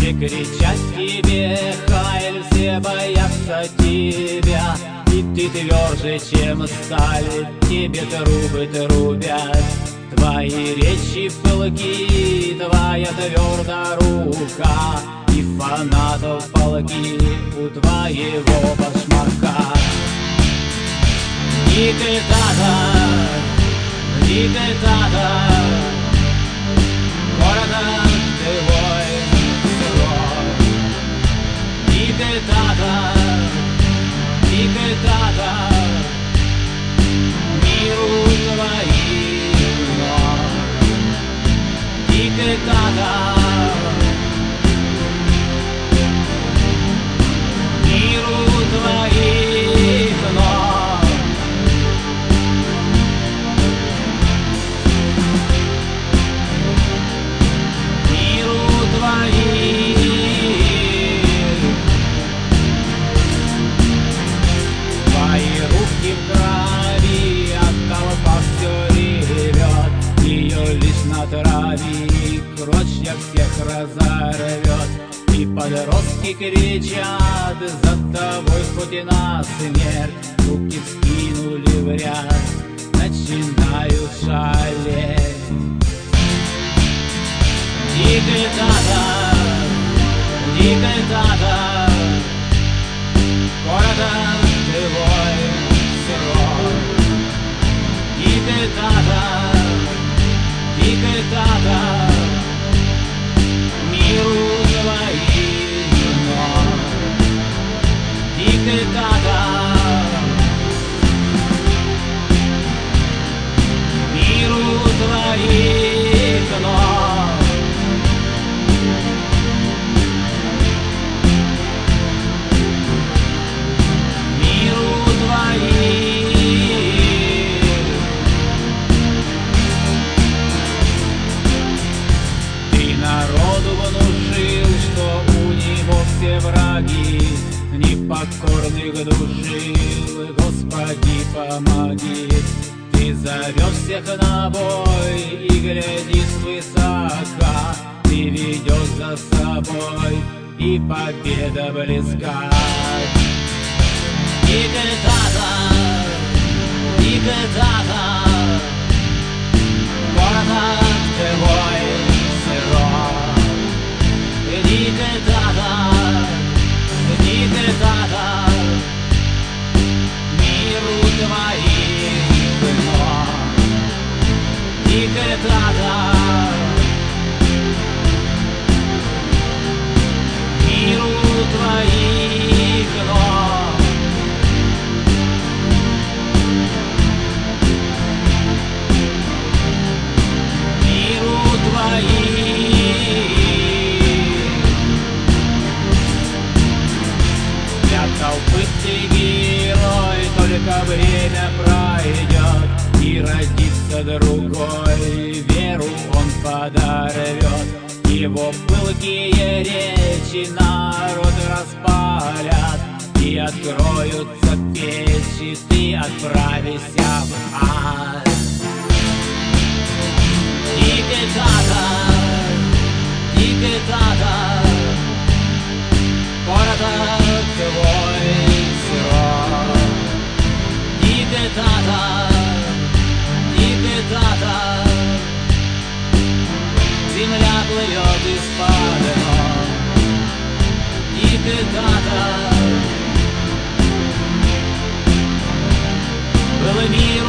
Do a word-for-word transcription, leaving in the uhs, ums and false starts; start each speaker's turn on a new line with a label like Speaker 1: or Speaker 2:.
Speaker 1: Все кричат тебе, Хайль, все боятся тебя, и ты тверже, чем сталь, тебе трубы трубят. Твои речи пылки, твоя твердая рука, и фанатов полки у твоего башмака. Диктатор, диктатор, городом ты воин сырой. Диктатор, диктатор, миру твоим ног. Диктатор, миру твоих ног. Трави, крочья всех разорвет, и подростки кричат за тобой хоть и на смерть. Руки вскинули в ряд, начинают шалеть. Диктатор, диктатор, городом ты воин сырой. Диктатор, диктатор, миру твоих ног. Диктатор, миру твоих ног. Миру твоих. Народу внушил, что у него все враги, непокорных душил, Господи, помоги. Ты зовешь всех на бой и глядишь свысока, ты ведешь за собой, и победа близка. Диктатор, диктатор, городом ты воин сырой. Диктатор, диктатор, миру твоих ног. Диктатор, миру твоих ног. Миру твоих. Толпы ты герой, только время пройдет, и родится другой, веру он подорвет. Его пылкие речи народ распалят, и откроются печи, ты отправишься в ад. Диктатор, диктатор, городом твой сырой. Диктатор, диктатор, земля плывет из-под ног. Диктатор, был мир